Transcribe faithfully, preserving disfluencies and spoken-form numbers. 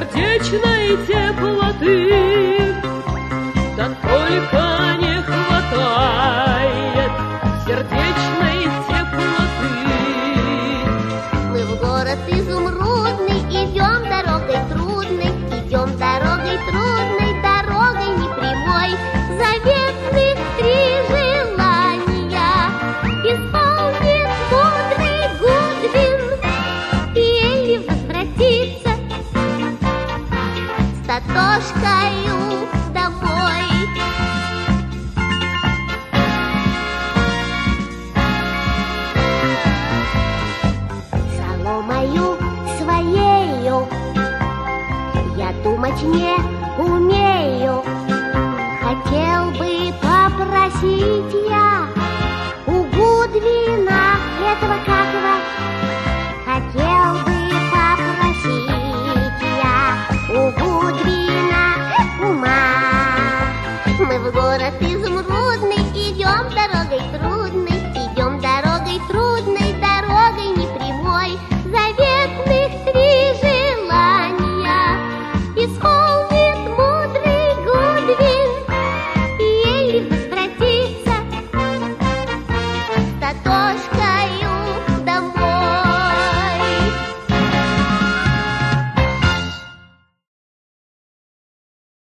сердечной теплоты. Да только не хватает сердечной теплоты. Мы в город изумрудный идем дорогой трудной, идем дорогой трудной, дорогой непрямой. Заветных три желания исполнит мудрый Гудвин, и Элли возвратится с Татошкою домой. Соломою своею я думать не